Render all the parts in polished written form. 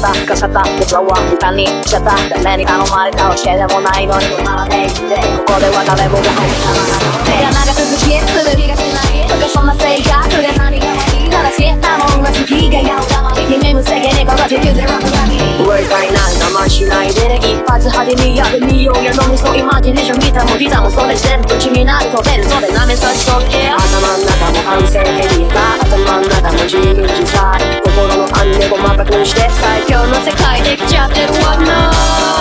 たかさた僕らは他にしちゃった誰に頼まれた教えでもないのに止まらねえってここでは誰もが手が長く消えする気がしないとかそんな性格で何が悪いなら好きなもんが好きがやうだまり君無制限にここで譲るWord がいない我慢しないで一発派手にやってみようやのみそイマジネーション見たもビザもそれ全部気になる飛べるそれ舐めさしとけ頭の中も反省的にた頭の中も自由自在心の暗でごまかくして最強の世界できちゃってるわな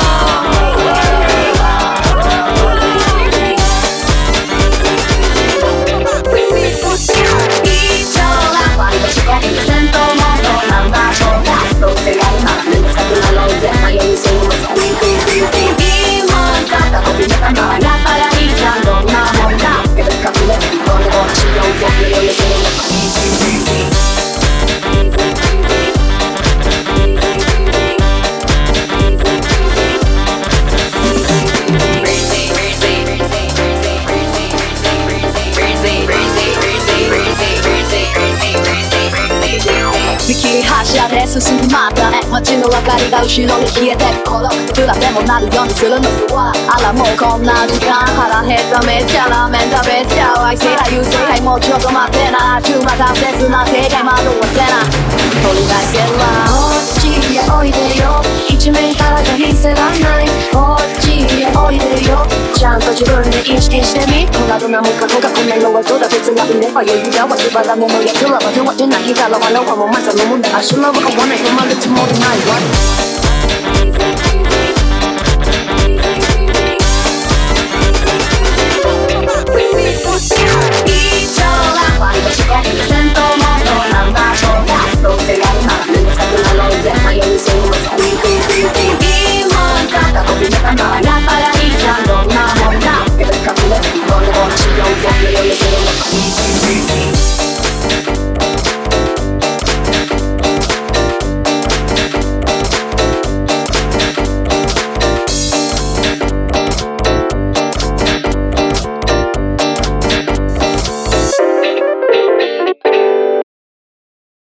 戦闘モードなんだそうだどうせやるならめんどくさくなろうぜ迷いすぎます今だったと決めたならやったらいいじゃんどんなもんだけど隠れるこれをしようぜ無料でそれを見切り発車で進むまたね街の明かりが後ろに消えて孤独いくらでもなるようにするのさあらもうこんな時間腹減っためっちゃラーメン食べちゃう愛せら優勢はいもうちょっと待ってな中華関節な手で窓を開けな取り出せるわこっちへおいでよ一面からが見せらんないこっちへおいでよちゃんと自分で意識してみこんなどんなもんかとかこんなのはどうだ別がいれば余裕だわしばらめのやつらは手は出ないからはのはもうまずのもんだ足の僕はないとまるつもりないわ戦闘